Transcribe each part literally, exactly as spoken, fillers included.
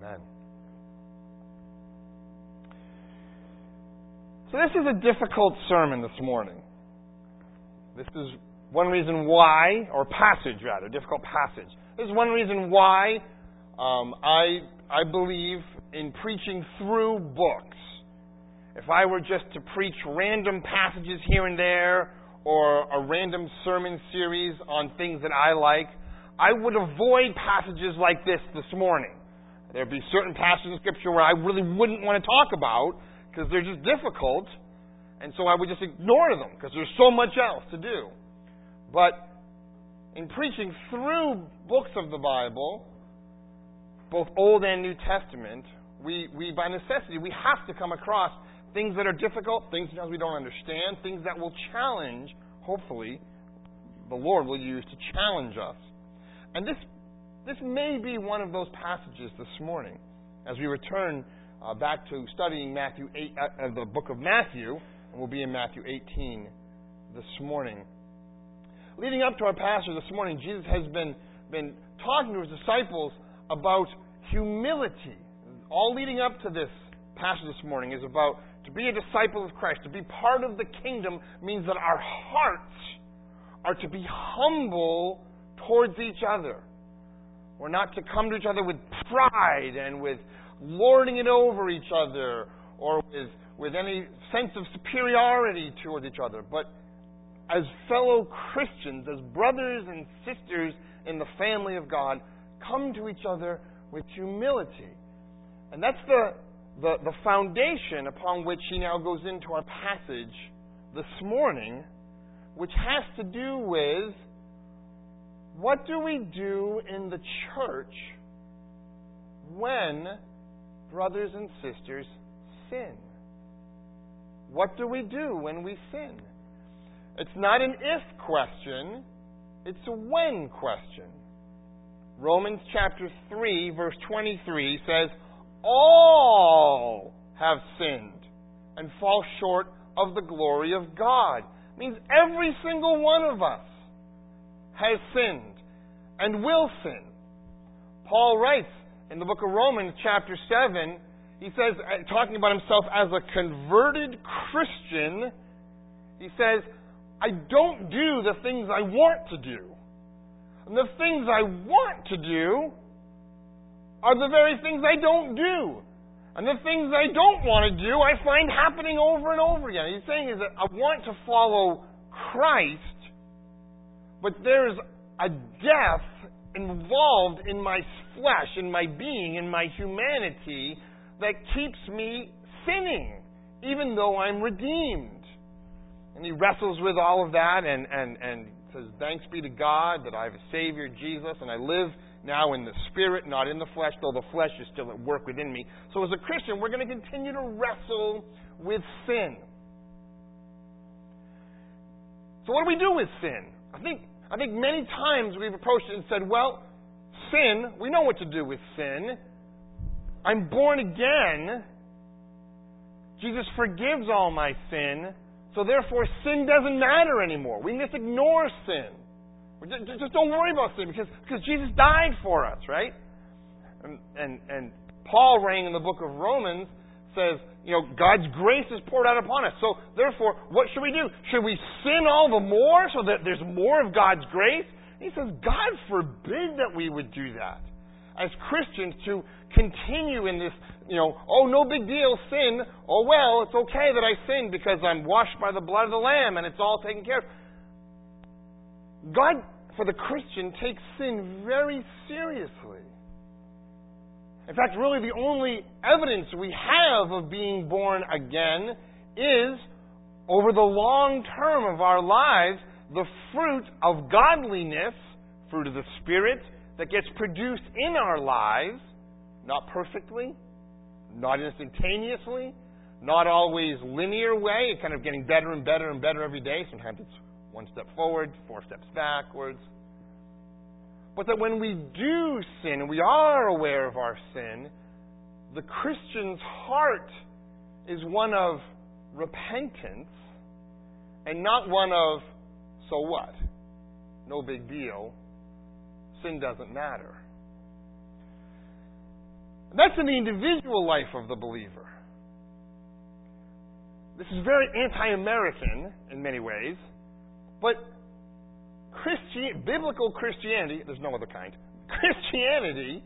Amen. So this is a difficult sermon this morning. This is one reason why, or passage rather, difficult passage. This is one reason why um, I I believe in preaching through books. If I were just to preach random passages here and there, or a random sermon series on things that I like, I would avoid passages like this this morning. There'd be certain passages in Scripture where I really wouldn't want to talk about because they're just difficult, and so I would just ignore them because there's so much else to do. But in preaching through books of the Bible, both Old and New Testament, we, we by necessity, we have to come across things that are difficult, things sometimes we don't understand, things that will challenge, hopefully, the Lord will use to challenge us. And this this may be one of those passages this morning as we return uh, back to studying Matthew eight, uh, the book of Matthew, and we'll be in Matthew eighteen this morning. Leading up to our passage this morning, Jesus has been, been talking to his disciples about humility. All leading up to this passage this morning is about to be a disciple of Christ, to be part of the kingdom means that our hearts are to be humble towards each other. We're not to come to each other with pride and with lording it over each other or with, with any sense of superiority towards each other. But as fellow Christians, as brothers and sisters in the family of God, come to each other with humility. And that's the, the, the foundation upon which he now goes into our passage this morning, which has to do with what do we do in the church when brothers and sisters sin? What do we do when we sin? It's not an if question, it's a when question. Romans chapter three, verse twenty-three says, all have sinned and fall short of the glory of God. It means every single one of us has sinned and will sin. Paul writes in the book of Romans chapter seven, he says, talking about himself as a converted Christian, he says, I don't do the things I want to do. And the things I want to do are the very things I don't do. And the things I don't want to do, I find happening over and over again. He's saying is that I want to follow Christ, but there's a death involved in my flesh, in my being, in my humanity, that keeps me sinning, even though I'm redeemed. And he wrestles with all of that and, and, and says, thanks be to God that I have a Savior, Jesus, and I live now in the Spirit, not in the flesh, though the flesh is still at work within me. So as a Christian, we're going to continue to wrestle with sin. So what do we do with sin? I think I think many times we've approached it and said, well, sin, we know what to do with sin. I'm born again. Jesus forgives all my sin. So therefore, sin doesn't matter anymore. We just ignore sin. Just, just don't worry about sin because, because Jesus died for us, right? And, and, and Paul, writing in the book of Romans, says, you know, God's grace is poured out upon us. So therefore, what should we do? Should we sin all the more so that there's more of God's grace? And he says, God forbid that we would do that. As Christians, to continue in this, you know, oh, no big deal, sin. Oh, well, it's okay that I sin because I'm washed by the blood of the Lamb and it's all taken care of. God, for the Christian, takes sin very seriously. In fact, really the only evidence we have of being born again is, over the long term of our lives, the fruit of godliness, fruit of the Spirit, that gets produced in our lives, not perfectly, not instantaneously, not always linear way, kind of getting better and better and better every day. Sometimes it's one step forward, four steps backwards. But that when we do sin, and we are aware of our sin, the Christian's heart is one of repentance and not one of, so what? No big deal. Sin doesn't matter. That's in the individual life of the believer. This is very anti-American in many ways, but Christi- biblical Christianity, there's no other kind, Christianity,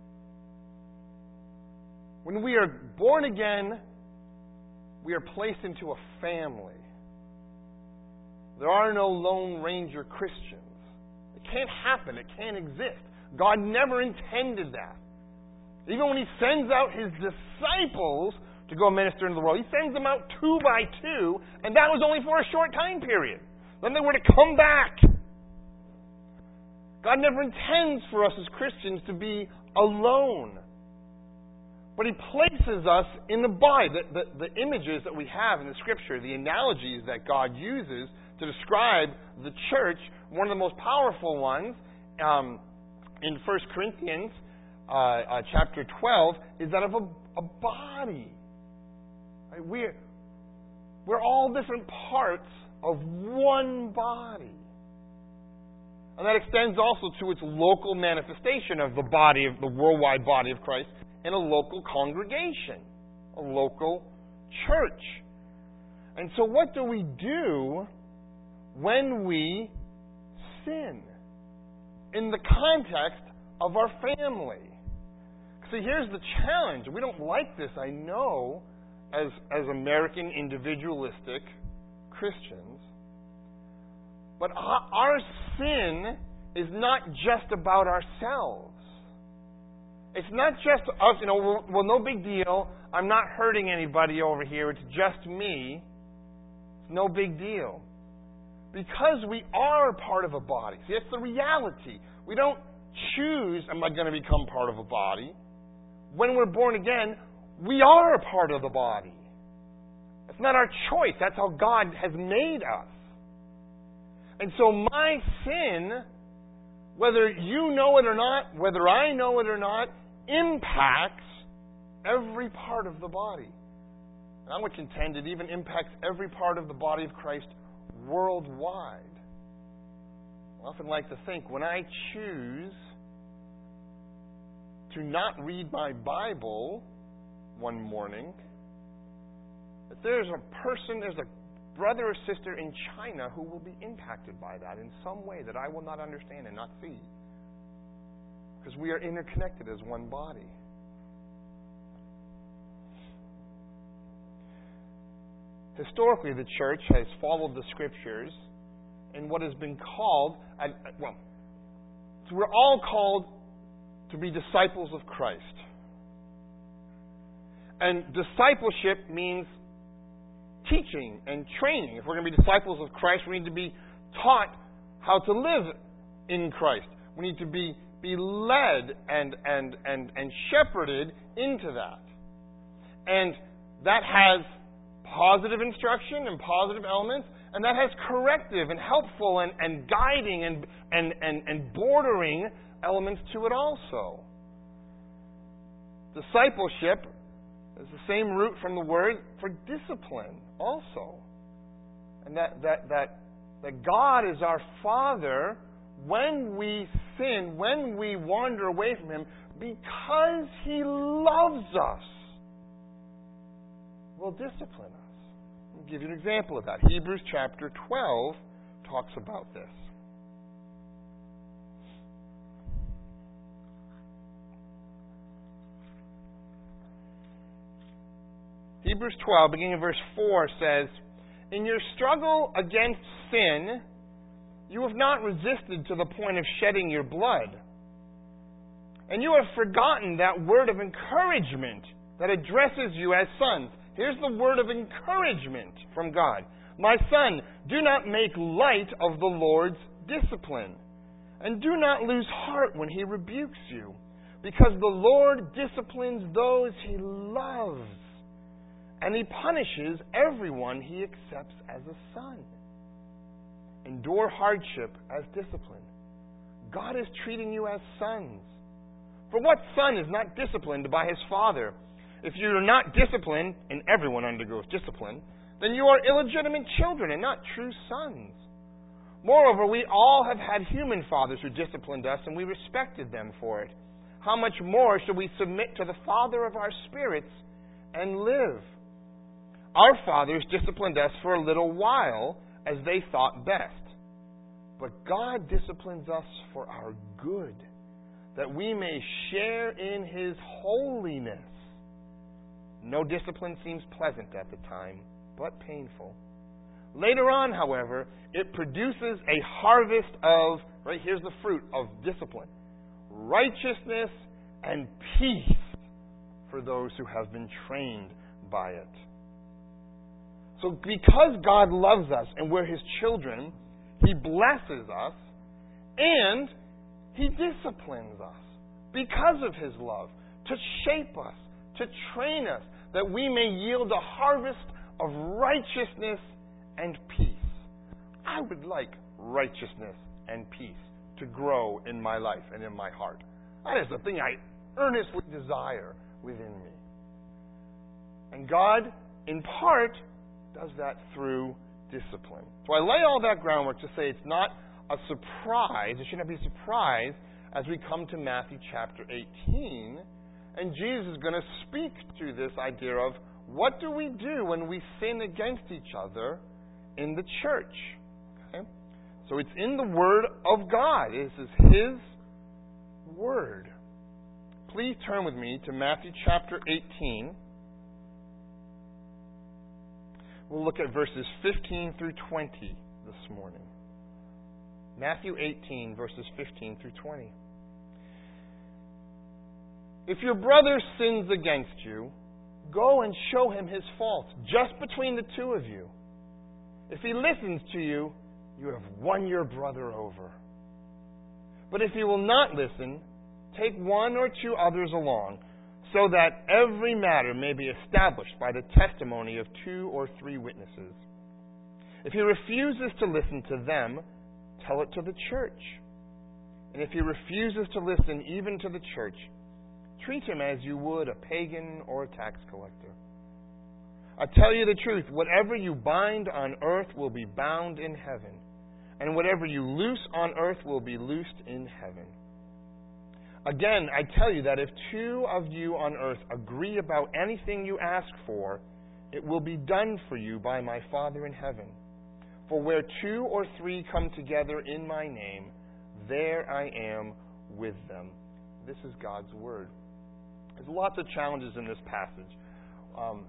when we are born again, we are placed into a family. There are no Lone Ranger Christians. It can't happen. It can't exist. God never intended that. Even when He sends out His disciples to go minister into the world, He sends them out two by two, and that was only for a short time period. Then they were to come back. God never intends for us as Christians to be alone. But He places us in the body. The, the, the images that we have in the Scripture, the analogies that God uses to describe the church, one of the most powerful ones um, in First Corinthians uh, uh, chapter twelve is that of a, a body. Right? We're, we're all different parts of one body. And that extends also to its local manifestation of the body of the worldwide body of Christ in a local congregation, a local church. And so what do we do when we sin in the context of our family? See, here's the challenge. We don't like this, I know, as, as American individualistic Christians. But our sin is not just about ourselves. It's not just us, you know, well, well, no big deal. I'm not hurting anybody over here. It's just me. It's no big deal. Because we are part of a body. See, that's the reality. We don't choose, am I going to become part of a body? When we're born again, we are a part of the body. It's not our choice. That's how God has made us. And so my sin, whether you know it or not, whether I know it or not, impacts every part of the body. And I would contend it even impacts every part of the body of Christ worldwide. I often like to think when I choose to not read my Bible one morning, that there's a person, there's a brother or sister in China who will be impacted by that in some way that I will not understand and not see. Because we are interconnected as one body. Historically, the church has followed the Scriptures in what has been called, well, so we're all called to be disciples of Christ. And discipleship means teaching and training. If we're going to be disciples of Christ, we need to be taught how to live in Christ. We need to be, be led and, and, and, and shepherded into that. And that has positive instruction and positive elements, and that has corrective and helpful and, and guiding and, and, and, and bordering elements to it also. Discipleship is the same root from the word for discipline also. And that, that, that, that God is our Father when we sin, when we wander away from Him, because He loves us, will discipline us. I'll give you an example of that. Hebrews chapter twelve talks about this. Hebrews twelve, beginning in verse four, says, "In your struggle against sin, you have not resisted to the point of shedding your blood. And you have forgotten that word of encouragement that addresses you as sons." Here's the word of encouragement from God. "My son, do not make light of the Lord's discipline, and do not lose heart when He rebukes you, because the Lord disciplines those He loves, and He punishes everyone He accepts as a son. Endure hardship as discipline. God is treating you as sons. For what son is not disciplined by his father? If you are not disciplined, and everyone undergoes discipline, then you are illegitimate children and not true sons. Moreover, we all have had human fathers who disciplined us, and we respected them for it. how much more should we submit to the Father of our spirits and live? Our fathers disciplined us for a little while as they thought best. But God disciplines us for our good, that we may share in His holiness. No discipline seems pleasant at the time, but painful. Later on, however, it produces a harvest of, right, here's the fruit of discipline, righteousness and peace for those who have been trained by it. So because God loves us and we're His children, He blesses us and He disciplines us because of His love, to shape us, to train us, that we may yield a harvest of righteousness and peace. I would like righteousness and peace to grow in my life and in my heart. That is the thing I earnestly desire within me. And God, in part, does that through discipline. So I lay all that groundwork to say it's not a surprise, it should not be a surprise as we come to Matthew chapter eighteen, and Jesus is going to speak to this idea of what do we do when we sin against each other in the church. Okay? So it's in the Word of God. This is His Word. Please turn with me to Matthew chapter eighteen. We'll look at verses fifteen through twenty this morning. Matthew eighteen, verses fifteen through twenty. If your brother sins against you, go and show him his fault, just between the two of you. If he listens to you, you have won your brother over. But if he will not listen, take one or two others along, so that every matter may be established by the testimony of two or three witnesses. If he refuses to listen to them, tell it to the church. And if he refuses to listen even to the church, treat him as you would a pagan or a tax collector. I tell you the truth, whatever you bind on earth will be bound in heaven, and whatever you loose on earth will be loosed in heaven. Again, I tell you that if two of you on earth agree about anything you ask for, it will be done for you by my Father in heaven. For where two or three come together in my name, there I am with them. This is God's Word. There's lots of challenges in this passage. Um,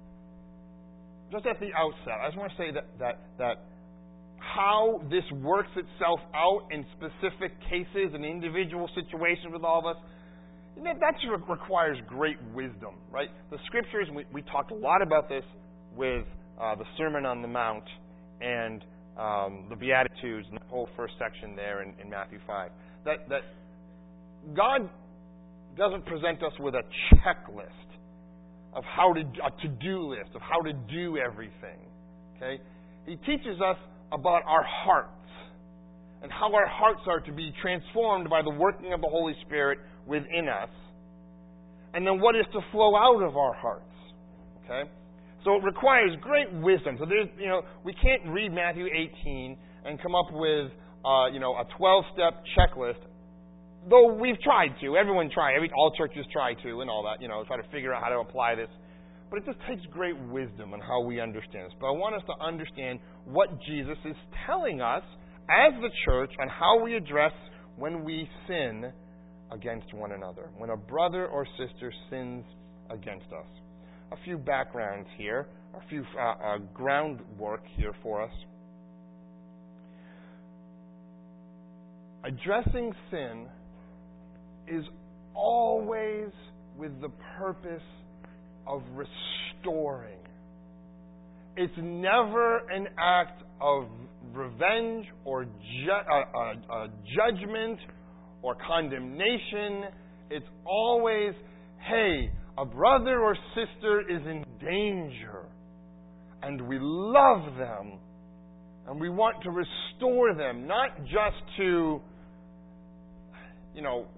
just at the outset, I just want to say that, that, that how this works itself out in specific cases and individual situations with all of us, that requires great wisdom, right? The Scriptures, we, we talked a lot about this with uh, the Sermon on the Mount and um, the Beatitudes and the whole first section there in, in Matthew five. That, that God doesn't present us with a checklist of how to, a to-do list of how to do everything. Okay? He teaches us about our hearts and how our hearts are to be transformed by the working of the Holy Spirit within us, and then what is to flow out of our hearts. Okay? So it requires great wisdom. So there's, you know, we can't read Matthew eighteen and come up with, uh, you know, a twelve-step checklist. Though we've tried to, everyone tried, every all churches try to, and all that, you know, try to figure out how to apply this. But it just takes great wisdom in how we understand this. But I want us to understand what Jesus is telling us as the church on how we address when we sin against one another, when a brother or sister sins against us. A few backgrounds here, a few uh, uh, groundwork here for us. Addressing sin is always with the purpose of restoring. It's never an act of revenge or ju- uh, uh, uh, judgment or condemnation. It's always, hey, a brother or sister is in danger, and we love them, and we want to restore them, not just to, you know,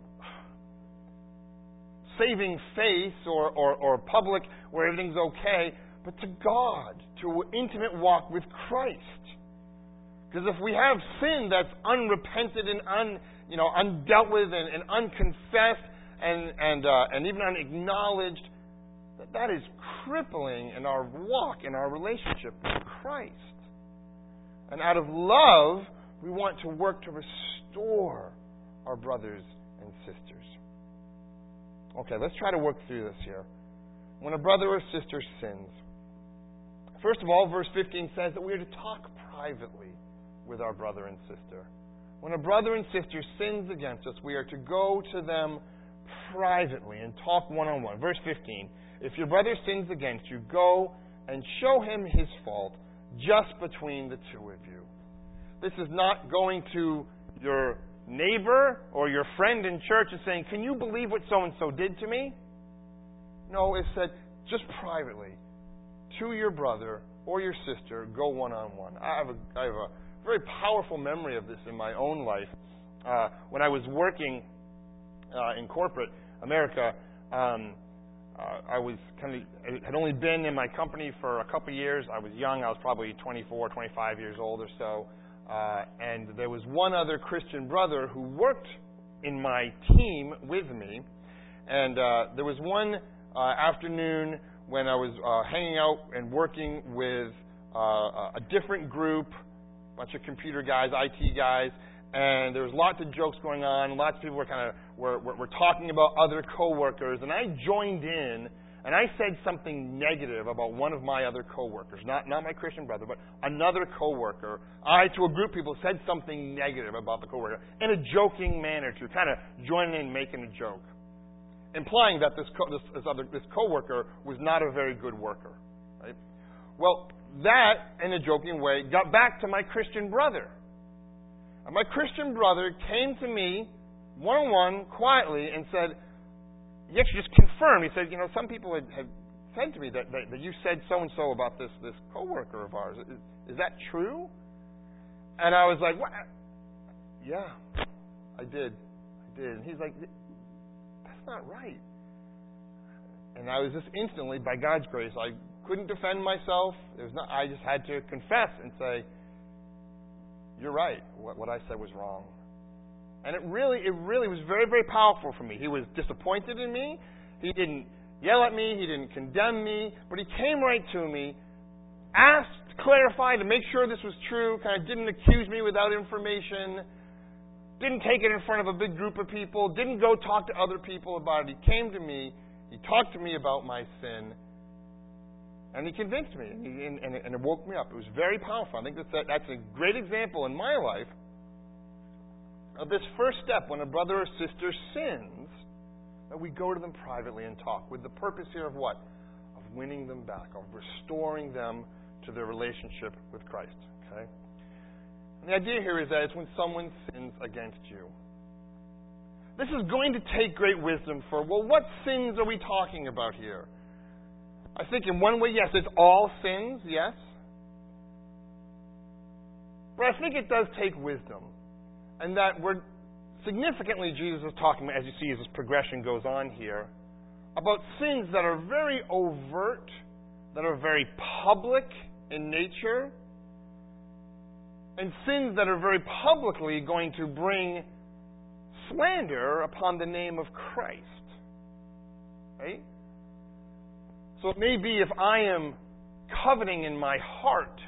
saving face or, or, or public where everything's okay, but to God, to an intimate walk with Christ. Because if we have sin that's unrepented and un, you know, undealt with and, and unconfessed, and and uh, and even unacknowledged, that that is crippling in our walk, in our relationship with Christ. And out of love, we want to work to restore our brothers and sisters. Okay, let's try to work through this here. When a brother or sister sins, first of all, verse fifteen says that we are to talk privately with our brother and sister. When a brother and sister sins against us, we are to go to them privately and talk one-on-one. Verse fifteen, if your brother sins against you, go and show him his fault just between the two of you. This is not going to your neighbor or your friend in church and saying, can you believe what so-and-so did to me? No, it said just privately to your brother or your sister, go one-on-one. I have a, I have a very powerful memory of this in my own life. Uh, when I was working uh, in corporate America, um, uh, I was kind of I had only been in my company for a couple of years. I was young. I was probably twenty-four, twenty-five years old or so. Uh, and there was one other Christian brother who worked in my team with me. And uh, there was one uh, afternoon when I was uh, hanging out and working with uh, a different group, a bunch of computer guys, I T guys, and there was lots of jokes going on. Lots of people were kind of were, were, were talking about other coworkers, and I joined in. And I said something negative about one of my other coworkers, not not my Christian brother, but another coworker. I, to a group of people, said something negative about the coworker in a joking manner, to kind of join in making a joke, implying that this co- this, this other this coworker was not a very good worker. Right? Well, that in a joking way got back to my Christian brother, and my Christian brother came to me one-on-one quietly and said. He actually just confirmed. He said, you know, some people had, had said to me that, that, that you said so-and-so about this, this coworker of ours. Is, is that true? And I was like, what? Yeah, I did. I did. And he's like, that's not right. And I was just instantly, by God's grace, I couldn't defend myself. It was not. I just had to confess and say, you're right. What, what I said was wrong. And it really, it really was very, very powerful for me. He was disappointed in me. He didn't yell at me. He didn't condemn me. But he came right to me, asked to clarify, to make sure this was true, kind of didn't accuse me without information, didn't take it in front of a big group of people, didn't go talk to other people about it. He came to me. He talked to me about my sin. And he convinced me. And, he, and, and, and it woke me up. It was very powerful. I think that's, that's a great example in my life of this first step when a brother or sister sins, that we go to them privately and talk with the purpose here of what? Of winning them back, of restoring them to their relationship with Christ. Okay? And the idea here is that it's when someone sins against you. This is going to take great wisdom for, well, what sins are we talking about here? I think in one way, yes, it's all sins, yes. But I think it does take wisdom. And that we're significantly, Jesus is talking, as you see as this progression goes on here, about sins that are very overt, that are very public in nature, and sins that are very publicly going to bring slander upon the name of Christ. Right? So it may be if I am coveting in my heart,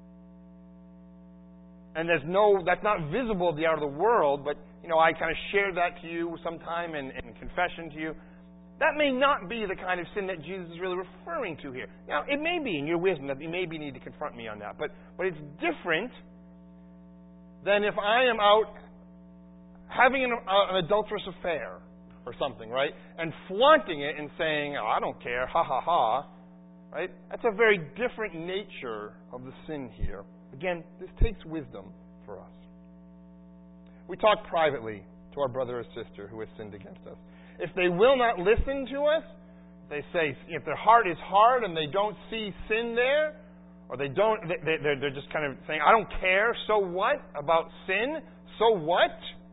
and there's no, that's not visible to the out of the world, but, you know, I kind of shared that to you sometime in, in confession to you. That may not be the kind of sin that Jesus is really referring to here. Now, it may be in your wisdom that you maybe need to confront me on that, but, but it's different than if I am out having an, uh, an adulterous affair or something, right? And flaunting it and saying, oh, I don't care, ha ha ha, right? That's a very different nature of the sin here. Again, this takes wisdom for us. We talk privately to our brother or sister who has sinned against us. If they will not listen to us, they say, if their heart is hard and they don't see sin there, or they don't, they, they're, they're just kind of saying, I don't care, so what about sin? So what?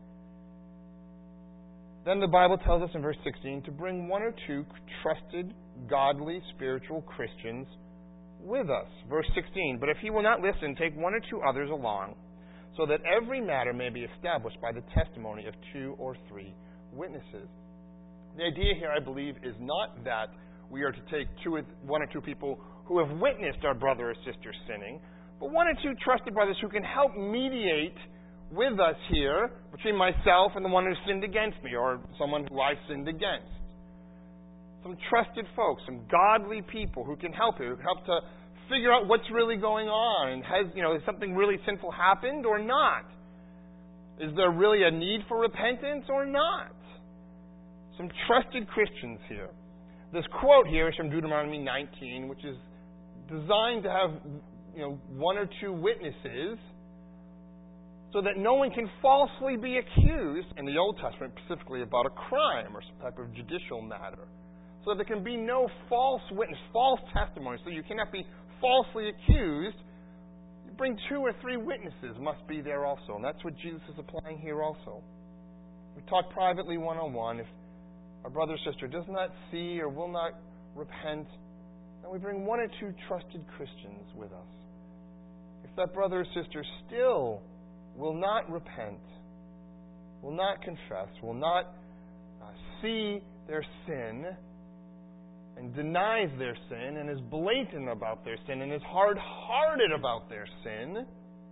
Then the Bible tells us in verse sixteen to bring one or two trusted, godly, spiritual Christians with us. Verse sixteen, but if he will not listen, take one or two others along, so that every matter may be established by the testimony of two or three witnesses. The idea here, I believe, is not that we are to take two, one or two people who have witnessed our brother or sister sinning, but one or two trusted brothers who can help mediate with us here between myself and the one who sinned against me, or someone who I sinned against. Some trusted folks, some godly people who can help you, who can help to figure out what's really going on, and has, you know, has something really sinful happened or not? Is there really a need for repentance or not? Some trusted Christians here. This quote here is from Deuteronomy nineteen, which is designed to have, you know, one or two witnesses so that no one can falsely be accused in the Old Testament, specifically about a crime or some type of judicial matter. So that there can be no false witness, false testimony, so you cannot be falsely accused. You bring two or three witnesses must be there also, and that's what Jesus is applying here also. We talk privately one-on-one. If our brother or sister does not see or will not repent, then we bring one or two trusted Christians with us. If that brother or sister still will not repent, will not confess, will not uh, see their sin, and denies their sin, and is blatant about their sin, and is hard-hearted about their sin,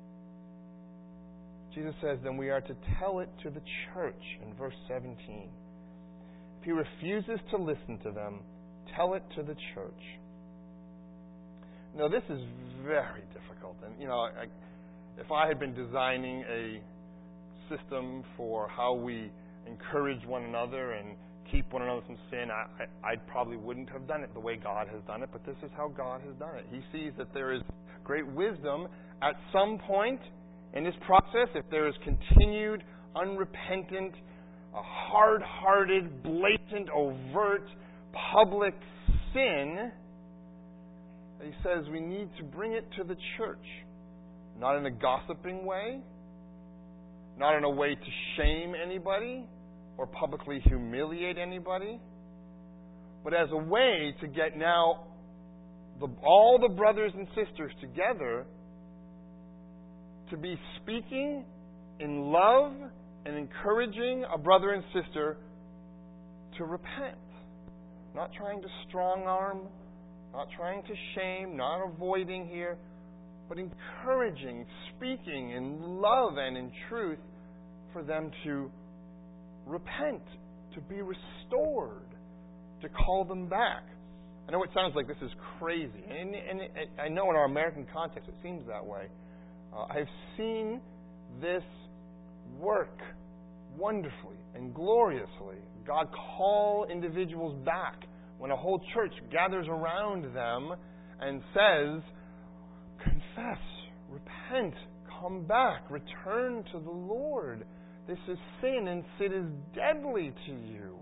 Jesus says, then we are to tell it to the church in verse seventeen. If he refuses to listen to them, tell it to the church. Now, this is very difficult. And, you know, I, if I had been designing a system for how we encourage one another and keep one another from sin, I, I, I probably wouldn't have done it the way God has done it, but this is how God has done it. He sees that there is great wisdom at some point in this process. If there is continued, unrepentant, a hard-hearted, blatant, overt, public sin, he says we need to bring it to the church. Not in a gossiping way, not in a way to shame anybody or publicly humiliate anybody, but as a way to get now the, all the brothers and sisters together to be speaking in love and encouraging a brother and sister to repent. Not trying to strong-arm, not trying to shame, not avoiding here, but encouraging, speaking in love and in truth for them to repent, to be restored, to call them back. I know it sounds like this is crazy, and, and, and I know in our American context it seems that way. Uh, I've seen this work wonderfully and gloriously. God call individuals back when a whole church gathers around them and says, confess, repent, come back, return to the Lord. This is sin, and sin is deadly to you.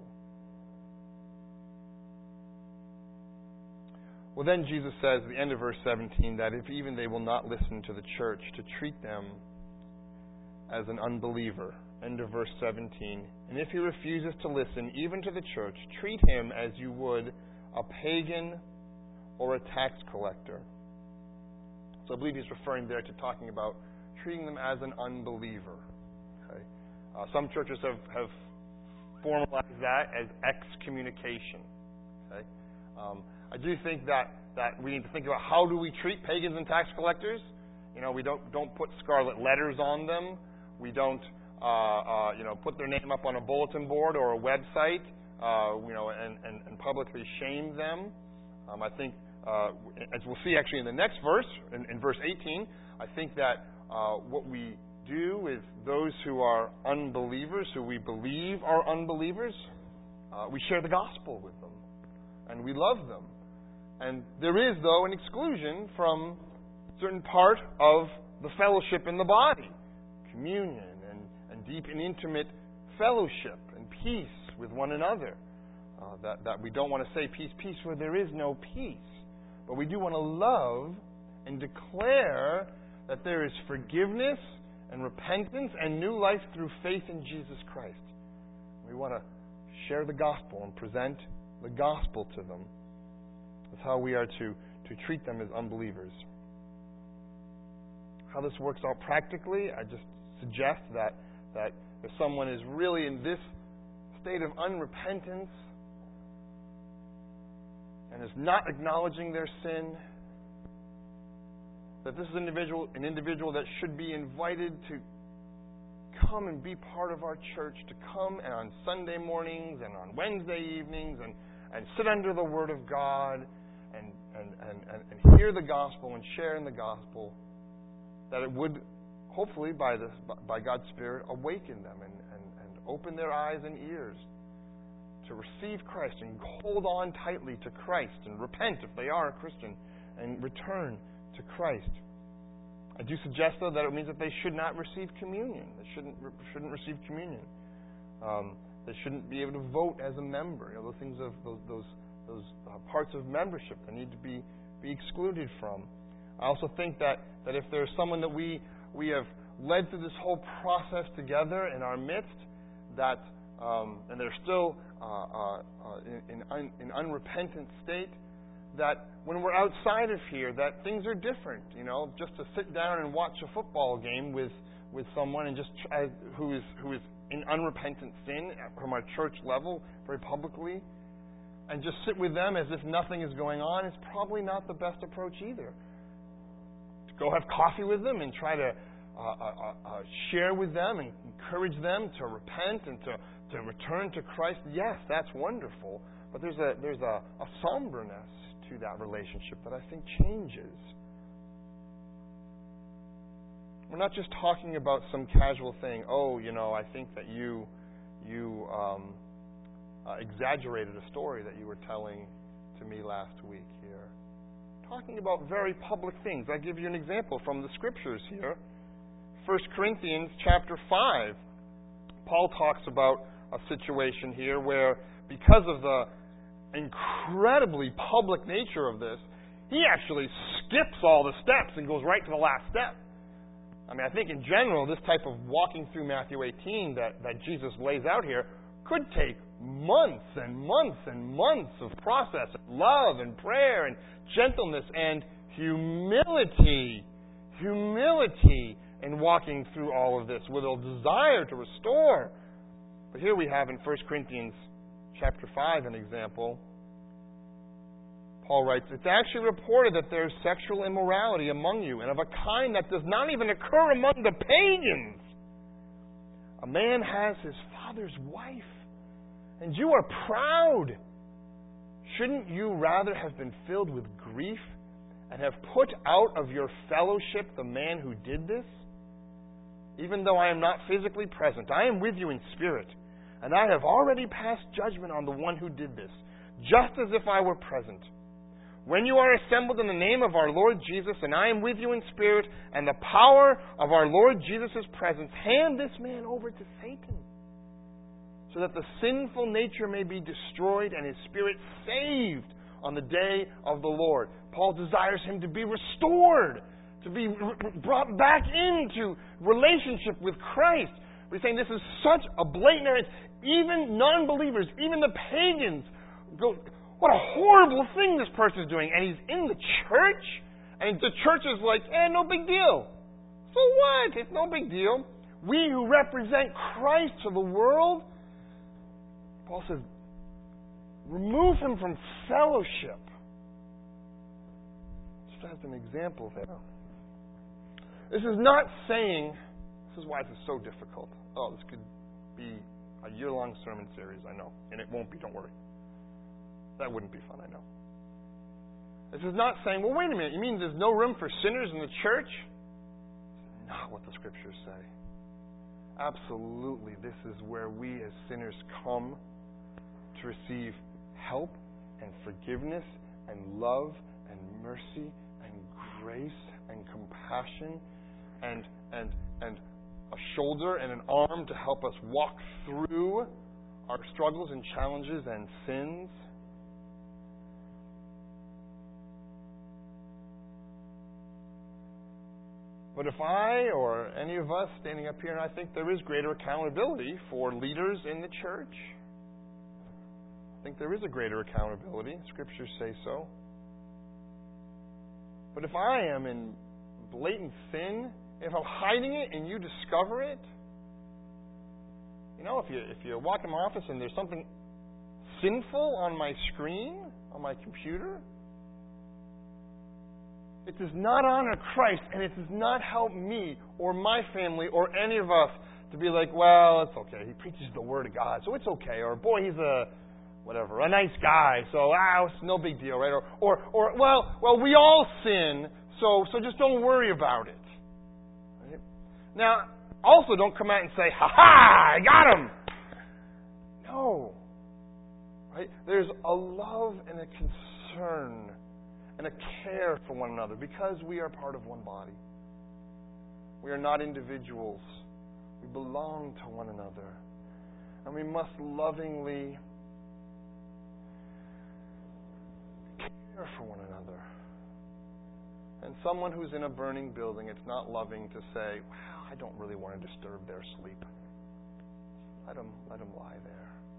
Well, then Jesus says at the end of verse seventeen that if even they will not listen to the church, to treat them as an unbeliever. End of verse seventeen. And if he refuses to listen even to the church, treat him as you would a pagan or a tax collector. So I believe he's referring there to talking about treating them as an unbeliever. Okay. Uh, some churches have, have formalized that as excommunication. Okay. Um, I do think that, that we need to think about how do we treat pagans and tax collectors. You know, we don't don't put scarlet letters on them. We don't uh, uh, you know put their name up on a bulletin board or a website. Uh, you know, and, and, and publicly shame them. Um, I think, uh, as we'll see actually in the next verse, in, in verse eighteen, I think that uh, what we do with those who are unbelievers, who we believe are unbelievers, uh, we share the gospel with them, and we love them. And there is, though, an exclusion from a certain part of the fellowship in the body, communion and, and deep and intimate fellowship and peace with one another. Uh, that, that we don't want to say peace, peace where there is no peace. But we do want to love and declare that there is forgiveness and repentance and new life through faith in Jesus Christ. We want to share the gospel and present the gospel to them. That's how we are to, to treat them as unbelievers. How this works out practically, I just suggest that, that if someone is really in this state of unrepentance, and is not acknowledging their sin, that this is an individual, an individual that should be invited to come and be part of our church, to come and on Sunday mornings and on Wednesday evenings and, and sit under the Word of God and, and, and, and, and hear the gospel and share in the gospel, that it would, hopefully by this, by God's Spirit, awaken them and, and, and open their eyes and ears to receive Christ and hold on tightly to Christ and repent if they are a Christian and return to Christ. I do suggest, though, that it means that they should not receive communion. They shouldn't shouldn't receive communion. Um, they shouldn't be able to vote as a member. You know, those things of those those those uh, parts of membership that need to be be excluded from. I also think that, that if there's someone that we we have led through this whole process together in our midst, that um, and they're still uh, uh, uh, in in, un, in unrepentant state, that when we're outside of here, that things are different. You know, just to sit down and watch a football game with, with someone and just try, who is who is in unrepentant sin from our church level, very publicly, and just sit with them as if nothing is going on is probably not the best approach either. To go have coffee with them and try to uh, uh, uh, share with them and encourage them to repent and to, to return to Christ, yes, that's wonderful. But there's a there's a, a somberness to that relationship that I think changes. We're not just talking about some casual thing. Oh, you know, I think that you you um, uh, exaggerated a story that you were telling to me last week here. Talking about very public things. I'll give you an example from the Scriptures here. First Corinthians chapter five. Paul talks about a situation here where, because of the incredibly public nature of this, he actually skips all the steps and goes right to the last step. I mean, I think in general, this type of walking through Matthew eighteen that, that Jesus lays out here could take months and months and months of process, and love and prayer and gentleness and humility. Humility in walking through all of this with a desire to restore. But here we have in First Corinthians chapter five an example. Paul writes, it's actually reported that there is sexual immorality among you, and of a kind that does not even occur among the pagans. A man has his father's wife, and you are proud. Shouldn't you rather have been filled with grief and have put out of your fellowship the man who did this? Even though I am not physically present, I am with you in spirit, and I have already passed judgment on the one who did this, just as if I were present. When you are assembled in the name of our Lord Jesus, and I am with you in spirit, and the power of our Lord Jesus' presence, hand this man over to Satan, so that the sinful nature may be destroyed and his spirit saved on the day of the Lord. Paul desires him to be restored, to be brought back into relationship with Christ. We're saying this is such a blatant error. Even non-believers, even the pagans, go, what a horrible thing this person is doing. And he's in the church, and the church is like, eh, no big deal. So what? It's no big deal. We who represent Christ to the world, Paul says, remove him from fellowship. Just as an example there. This is not saying, this is why this is so difficult. Oh, this could be a year-long sermon series, I know. And it won't be, don't worry. That wouldn't be fun, I know. This is not saying, well, wait a minute, you mean there's no room for sinners in the church? It's not what the Scriptures say. Absolutely, this is where we as sinners come to receive help and forgiveness and love and mercy and grace and compassion and and and a shoulder and an arm to help us walk through our struggles and challenges and sins. But if I or any of us standing up here, and I think there is greater accountability for leaders in the church, I think there is a greater accountability. Scriptures say so. But if I am in blatant sin, if I'm hiding it and you discover it, you know, if you if you walk in my office and there's something sinful on my screen, on my computer, it does not honor Christ, and it does not help me or my family or any of us to be like, well, it's okay. He preaches the Word of God, so it's okay. Or, boy, he's a, whatever, a nice guy, so, ah, it's no big deal, right? Or, or, or well, well, we all sin, so, so just don't worry about it. Right? Now, also don't come out and say, ha-ha, I got him. No. Right? There's a love and a concern and a care for one another because we are part of one body. We are not individuals. We belong to one another. And we must lovingly care for one another. And someone who's in a burning building, it's not loving to say, well, I don't really want to disturb their sleep. Let them, let them lie there.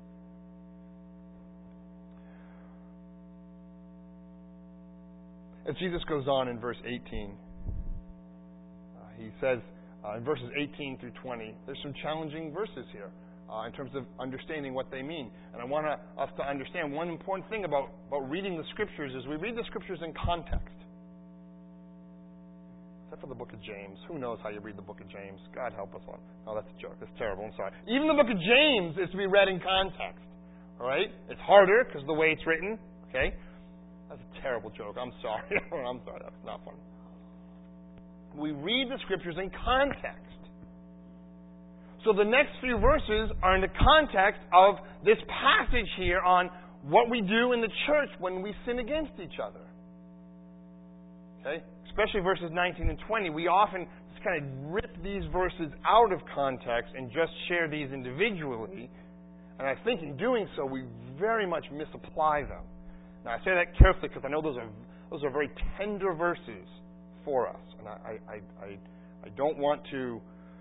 As Jesus goes on in verse eighteen, uh, he says, uh, in verses eighteen through twenty, there's some challenging verses here uh, in terms of understanding what they mean. And I want to, us to understand one important thing about, about reading the Scriptures is we read the Scriptures in context. Except for the book of James. Who knows how you read the book of James? God help us on. Oh, that's a joke. That's terrible. I'm sorry. Even the book of James is to be read in context. All right? It's harder because of the way it's written. Okay? That's a terrible joke. I'm sorry. I'm sorry. That's not fun. We read the Scriptures in context. So the next few verses are in the context of this passage here on what we do in the church when we sin against each other. Okay? Especially verses nineteen and twenty. We often just kind of rip these verses out of context and just share these individually. And I think in doing so, we very much misapply them. Now, I say that carefully because I know those are those are very tender verses for us. And I, I, I, I don't want to,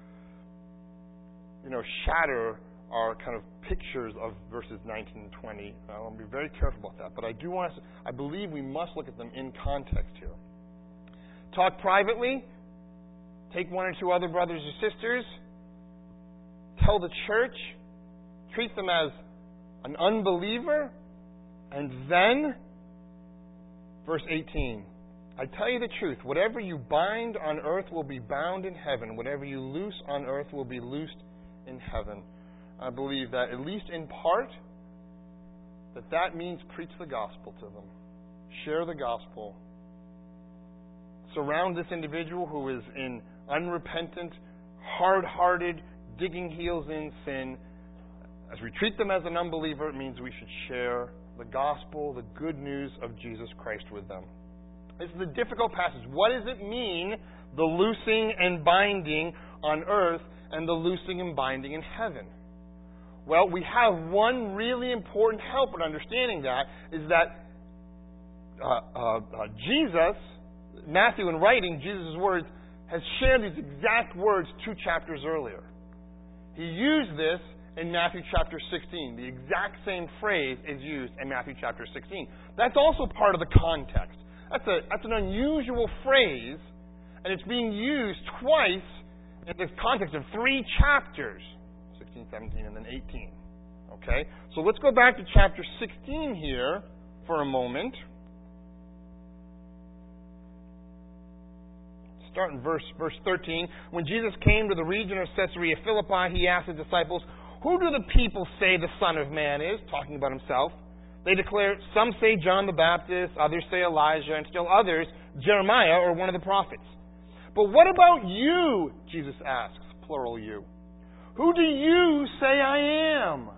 you know, shatter our kind of pictures of verses nineteen and twenty. I want to be very careful about that. But I do want to, I believe we must look at them in context here. Talk privately. Take one or two other brothers or sisters. Tell the church. Treat them as an unbeliever. And then, verse eighteen, I tell you the truth, whatever you bind on earth will be bound in heaven. Whatever you loose on earth will be loosed in heaven. I believe that, at least in part, that that means preach the gospel to them. Share the gospel. Surround this individual who is in unrepentant, hard-hearted, digging heels in sin. As we treat them as an unbeliever, it means we should share the gospel, the good news of Jesus Christ with them. This is a difficult passage. What does it mean, the loosing and binding on earth and the loosing and binding in heaven? Well, we have one really important help in understanding that, is that uh, uh, uh, Jesus, Matthew in writing Jesus' words, has shared these exact words two chapters earlier. He used this in Matthew chapter sixteen. The exact same phrase is used in Matthew chapter sixteen. That's also part of the context. That's a that's an unusual phrase, and it's being used twice in the context of three chapters, sixteen, seventeen, and then eighteen. Okay? So let's go back to chapter sixteen here for a moment. Start in verse, verse thirteen. When Jesus came to the region of Caesarea Philippi, he asked his disciples, "Who do the people say the Son of Man is?" Talking about himself. They declare, some say John the Baptist, others say Elijah, and still others, Jeremiah or one of the prophets. But what about you, Jesus asks, plural you. Who do you say I am?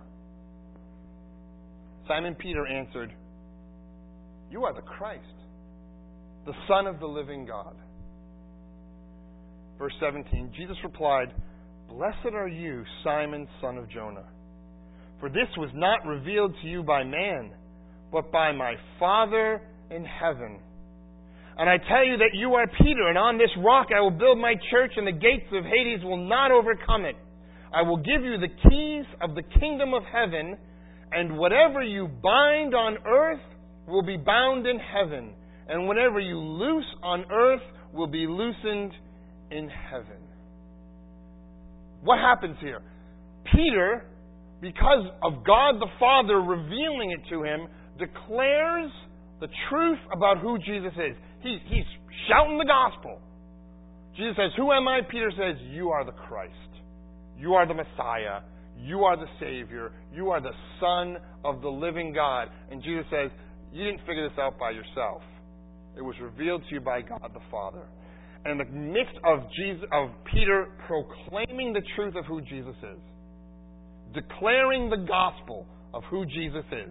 Simon Peter answered, "You are the Christ, the Son of the living God." Verse seventeen, Jesus replied, "Blessed are you, Simon, son of Jonah. For this was not revealed to you by man, but by my Father in heaven. And I tell you that you are Peter, and on this rock I will build my church, and the gates of Hades will not overcome it. I will give you the keys of the kingdom of heaven, and whatever you bind on earth will be bound in heaven, and whatever you loose on earth will be loosened in heaven." What happens here? Peter, because of God the Father revealing it to him, declares the truth about who Jesus is. He, he's shouting the gospel. Jesus says, "Who am I?" Peter says, "You are the Christ. You are the Messiah. You are the Savior. You are the Son of the living God." And Jesus says, "You didn't figure this out by yourself. It was revealed to you by God the Father." And in the midst of Jesus, of Peter proclaiming the truth of who Jesus is, declaring the gospel of who Jesus is,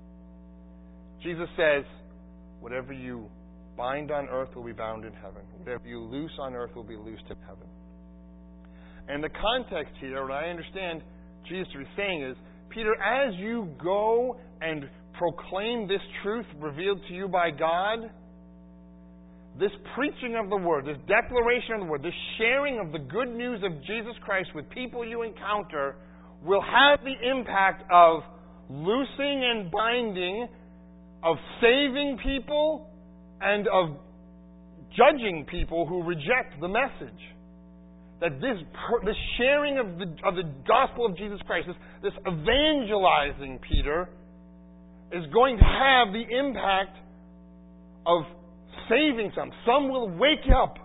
Jesus says, "Whatever you bind on earth will be bound in heaven. Whatever you loose on earth will be loosed in heaven." And the context here, what I understand Jesus is saying is, Peter, as you go and proclaim this truth revealed to you by God, this preaching of the Word, this declaration of the Word, this sharing of the good news of Jesus Christ with people you encounter will have the impact of loosing and binding, of saving people, and of judging people who reject the message. That this this sharing of the of the gospel of Jesus Christ, this, this evangelizing, Peter, is going to have the impact of saving some. Some will wake up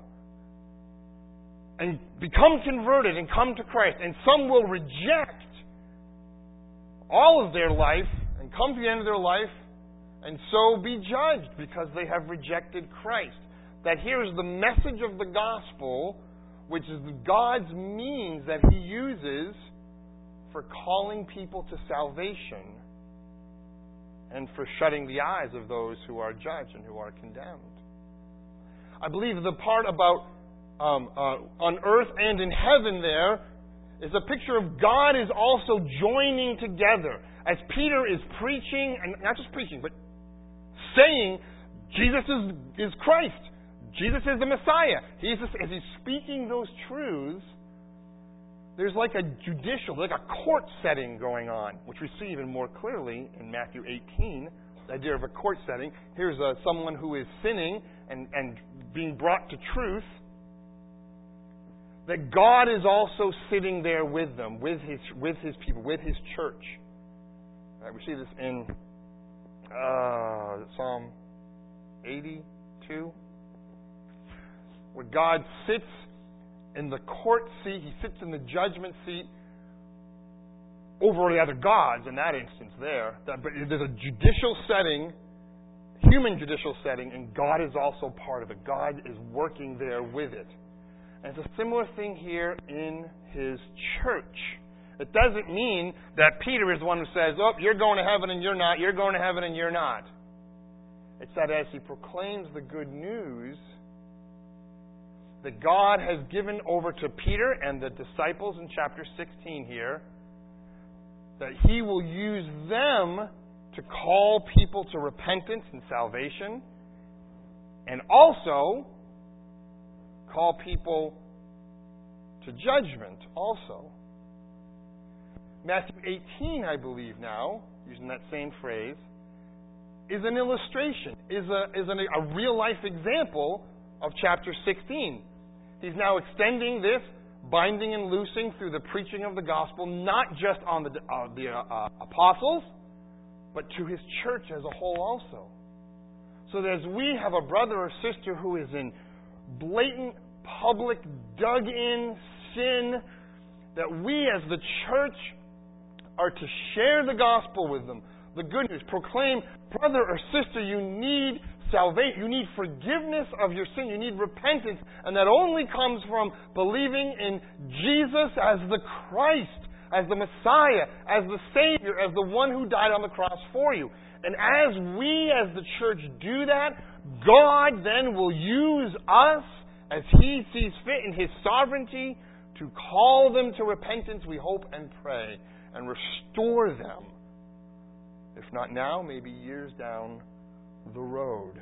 and become converted and come to Christ. And some will reject all of their life and come to the end of their life and so be judged because they have rejected Christ. That here is the message of the gospel, which is God's means that He uses for calling people to salvation and for shutting the eyes of those who are judged and who are condemned. I believe the part about um, uh, on earth and in heaven there is a picture of God is also joining together. As Peter is preaching, and not just preaching, but saying Jesus is, is Christ. Jesus is the Messiah. He's, as he's speaking those truths, there's like a judicial, like a court setting going on, which we see even more clearly in Matthew eighteen, the idea of a court setting. Here's a, someone who is sinning and, and being brought to truth, that God is also sitting there with them, with his, with his people, with his church. Right, we see this in uh, Psalm eighty-two, where God sits in the court seat. He sits in the judgment seat over the other gods in that instance there. But there's a judicial setting, human judicial setting, and God is also part of it. God is working there with it. And it's a similar thing here in His church. It doesn't mean that Peter is the one who says, "Oh, you're going to heaven and you're not. You're going to heaven and you're not." It's that as he proclaims the good news that God has given over to Peter and the disciples in chapter sixteen here, that He will use them to call people to repentance and salvation, and also call people to judgment also. Matthew eighteen, I believe now, using that same phrase, is an illustration, is a is an, a real-life example of chapter sixteen. He's now extending this, binding and loosing through the preaching of the gospel, not just on the, uh, the uh, apostles, but to His church as a whole also. So that as we have a brother or sister who is in blatant, public, dug-in sin, that we as the church are to share the gospel with them, the good news, proclaim, brother or sister, you need salvation, you need forgiveness of your sin, you need repentance, and that only comes from believing in Jesus as the Christ, as the Messiah, as the Savior, as the one who died on the cross for you. And as we, as the church, do that, God then will use us as He sees fit in His sovereignty to call them to repentance, we hope and pray, and restore them. If not now, maybe years down the road.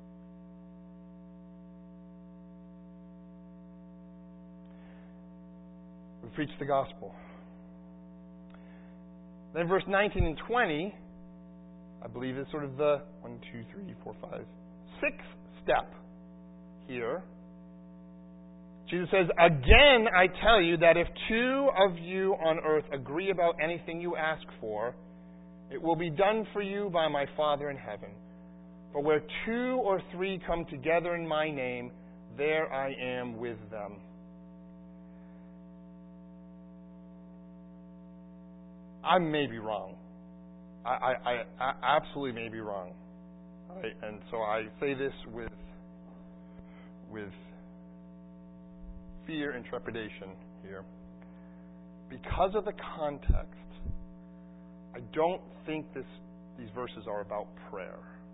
We preach the gospel. Then verse nineteen and twenty, I believe, is sort of the one, two, three, four, five, sixth step here. Jesus says, "Again, I tell you that if two of you on earth agree about anything you ask for, it will be done for you by my Father in heaven. For where two or three come together in my name, there I am with them." I may be wrong. I, I, I, I absolutely may be wrong. Right? And so I say this with with fear and trepidation here. Because of the context, I don't think this these verses are about prayer.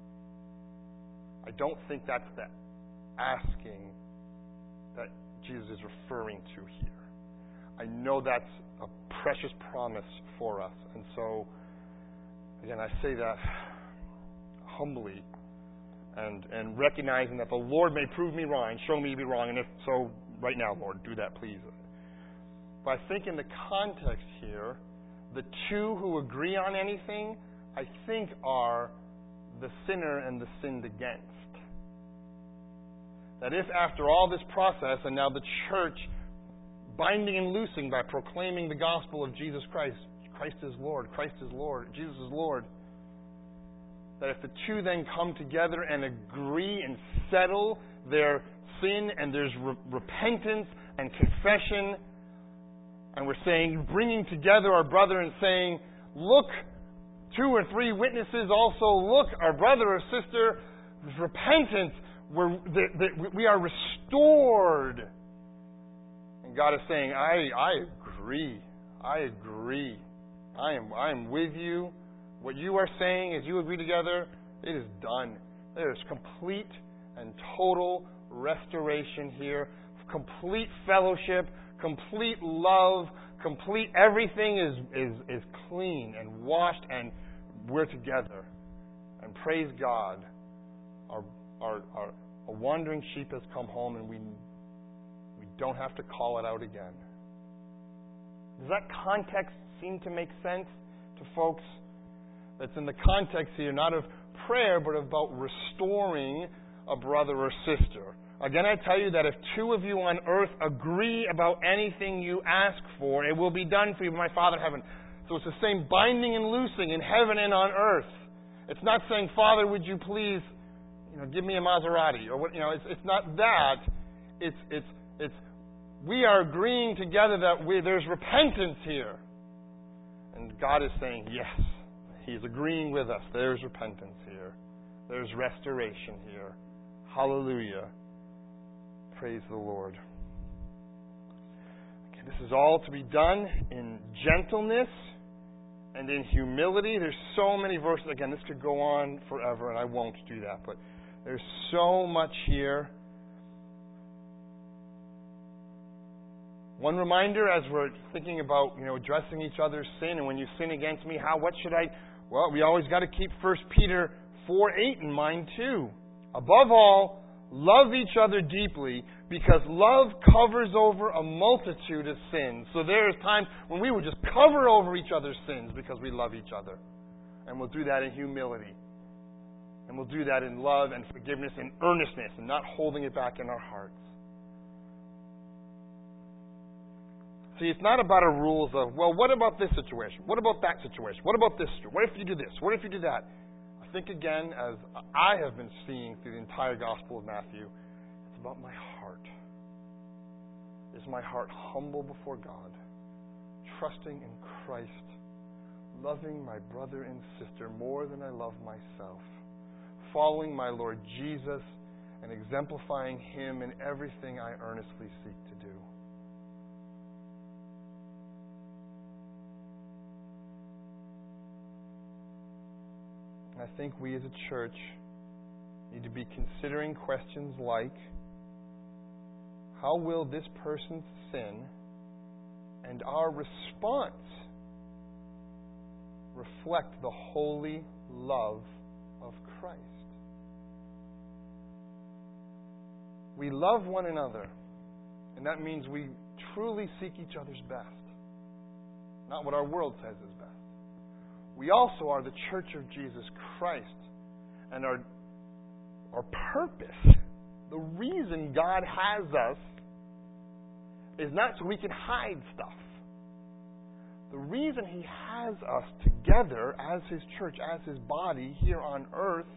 I don't think that's the asking that Jesus is referring to here. I know that's a precious promise for us. And so, again, I say that humbly and, and recognizing that the Lord may prove me wrong and show me to be wrong. And if so, right now, Lord, do that, please. But I think in the context here, the two who agree on anything, I think, are the sinner and the sinned against. That if after all this process, and now the church binding and loosing by proclaiming the gospel of Jesus Christ, Christ is Lord, Christ is Lord, Jesus is Lord, that if the two then come together and agree and settle their sin and there's re- repentance and confession, and we're saying, bringing together our brother and saying, look, two or three witnesses also, look, our brother or sister, repentance, we're, that, that we are restored. And God is saying, I, I agree. I agree. I am, I am with you. What you are saying as you agree together, it is done. There is complete and total restoration here. Complete fellowship, complete love, complete everything is, is, is clean and washed, and we're together. And praise God, our, our, our a wandering sheep has come home, and we we don't have to call it out again. Does that context seem to make sense to folks? That's in the context here, not of prayer, but about restoring a brother or sister. Again, I tell you that if two of you on earth agree about anything you ask for, it will be done for you by my Father in heaven. So it's the same binding and loosing in heaven and on earth. It's not saying, Father, would you please, you know, give me a Maserati, or what? You know, it's it's not that. It's it's it's we are agreeing together that we, there's repentance here, and God is saying yes. He's agreeing with us. There's repentance here. There's restoration here. Hallelujah. Praise the Lord. Okay, this is all to be done in gentleness and in humility. There's so many verses. Again, this could go on forever, and I won't do that. But there's so much here. One reminder as we're thinking about, you know, addressing each other's sin, and when you sin against me, how, what should I... Well, we always got to keep First Peter four eight in mind, too. Above all, love each other deeply, because love covers over a multitude of sins. So there is times when we would just cover over each other's sins because we love each other. And we'll do that in humility. And we'll do that in love and forgiveness and earnestness, and not holding it back in our hearts. See, it's not about a rules of, well, what about this situation? What about that situation? What about this? What if you do this? What if you do that? I think, again, as I have been seeing through the entire Gospel of Matthew, it's about my heart. Is my heart humble before God, trusting in Christ, loving my brother and sister more than I love myself, following my Lord Jesus, and exemplifying Him in everything I earnestly seek to do? I think we as a church need to be considering questions like, how will this person's sin and our response reflect the holy love of Christ? We love one another, and that means we truly seek each other's best, not what our world says is best. We also are the Church of Jesus Christ. And our, our purpose, the reason God has us, is not so we can hide stuff. The reason He has us together as His church, as His body here on earth,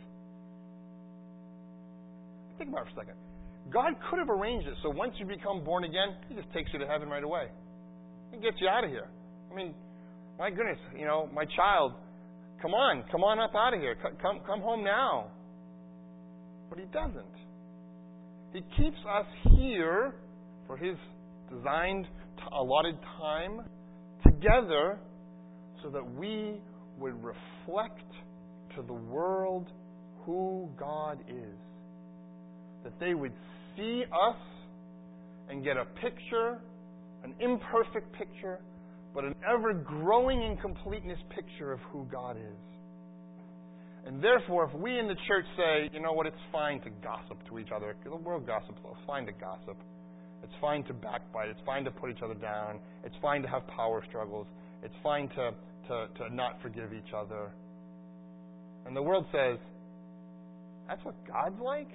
think about it for a second. God could have arranged it so once you become born again, He just takes you to heaven right away. He gets you out of here. I mean, my goodness, you know, my child, come on, come on up out of here. Come, come home now. But He doesn't. He keeps us here for His designed, allotted time together so that we would reflect to the world who God is. That they would see us and get a picture, an imperfect picture, but an ever-growing in completeness picture of who God is. And therefore, if we in the church say, you know what, it's fine to gossip to each other, because the world gossips, it's fine to gossip. It's fine to backbite. It's fine to put each other down. It's fine to have power struggles. It's fine to, to, to not forgive each other. And the world says, that's what God's like?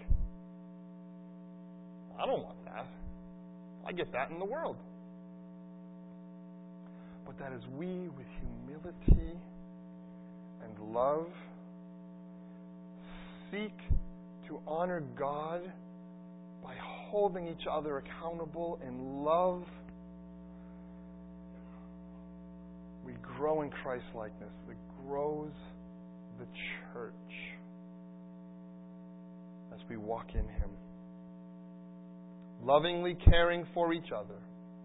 I don't want that. I get that in the world. But that is we, with humility and love, seek to honor God by holding each other accountable in love. We grow in Christ-likeness that grows the church as we walk in Him. Lovingly caring for each other,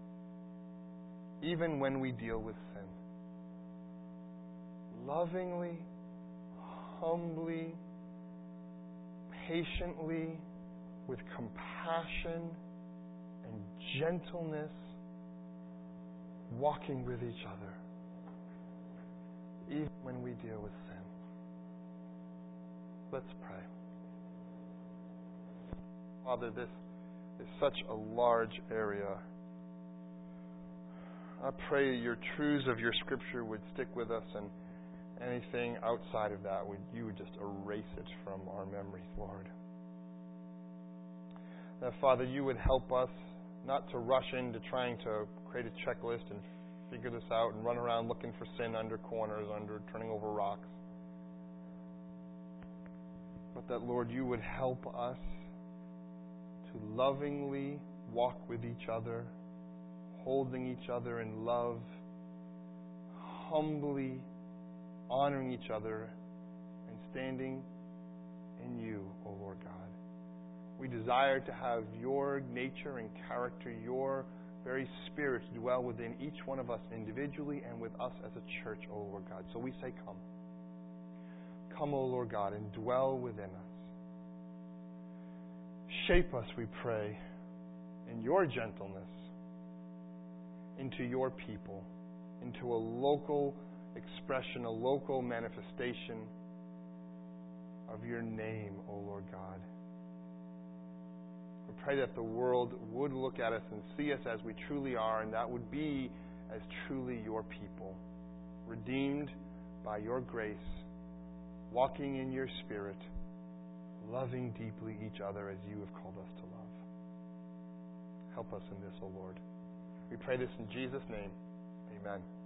even when we deal with sin. Lovingly, humbly, patiently, with compassion and gentleness, walking with each other, even when we deal with sin. Let's pray. Father, this is such a large area. I pray your truths of your Scripture would stick with us, and anything outside of that, would you would just erase it from our memories, Lord. That, Father, you would help us not to rush into trying to create a checklist and figure this out and run around looking for sin under corners, under turning over rocks. But that, Lord, you would help us to lovingly walk with each other, holding each other in love, humbly honoring each other, and standing in you, O Lord God. We desire to have your nature and character, your very Spirit dwell within each one of us individually and with us as a church, O Lord God. So we say, come. Come, O Lord God, and dwell within us. Shape us, we pray, in your gentleness, into your people, into a local expression, a local manifestation of your name, O Lord God. We pray that the world would look at us and see us as we truly are, and that would be as truly your people, redeemed by your grace, walking in your Spirit, loving deeply each other as you have called us to love. Help us in this, O Lord. We pray this in Jesus' name. Amen.